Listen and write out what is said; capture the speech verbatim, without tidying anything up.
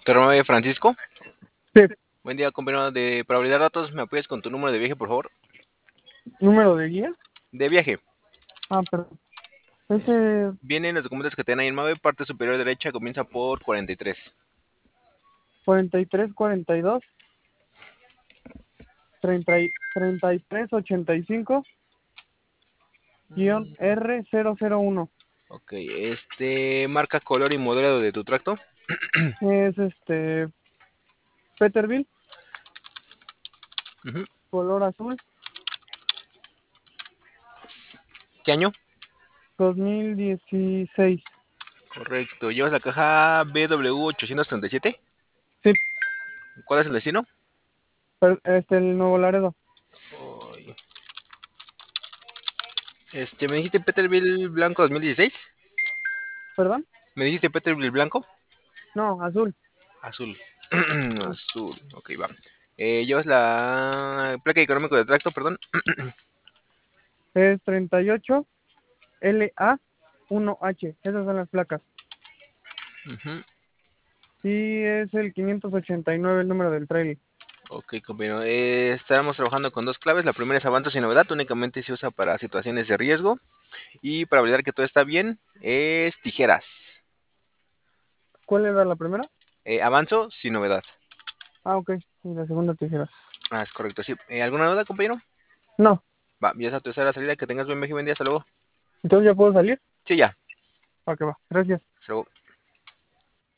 nombre Francisco. Sí. Buen día, compañero. De, para validar datos, ¿me apoyas con tu número de viaje, por favor? ¿Número de guía? De viaje. Ah, perdón. Es, Ese vienen los documentos que te dan ahí en mave, parte superior derecha, comienza por cuarenta y tres. cuarenta y tres, cuarenta y dos, treinta, treinta y tres, ochenta y cinco, guión R cero cero uno. Ok, este, marca, color y modelo de tu tracto. Es este Peterbilt, Uh -huh. color azul, ¿Qué año? dos mil dieciséis. Correcto. ¿Llevas la caja B W ochocientos treinta y siete? Sí, ¿Cuál es el destino? pero, este, el Nuevo Laredo. Oh, este, ¿me dijiste Peterbilt blanco dos mil dieciséis? ¿Perdón? ¿Me dijiste Peterbilt blanco? No, azul. Azul. Azul. Ok, va. Eh, llevas la placa económico de tracto, perdón. Es treinta y ocho L A uno H. Esas son las placas. Uh -huh. Y es el quinientos ochenta y nueve el número del trailer. Ok, compañero. Eh, estaremos trabajando con dos claves. La primera es avanzo sin novedad. Únicamente se usa para situaciones de riesgo. Y para validar que todo está bien, es tijeras. ¿Cuál era la primera? Eh, avanzo sin novedad. Ah, ok. Y la segunda tijera. Ah, es correcto, sí. Eh, ¿Alguna duda, compañero? No. Va, ya es a tu tercera salida. Que tengas buen viaje y buen día. Hasta luego. Entonces ya puedo salir. Sí, ya. Para que va. Gracias. Hasta luego.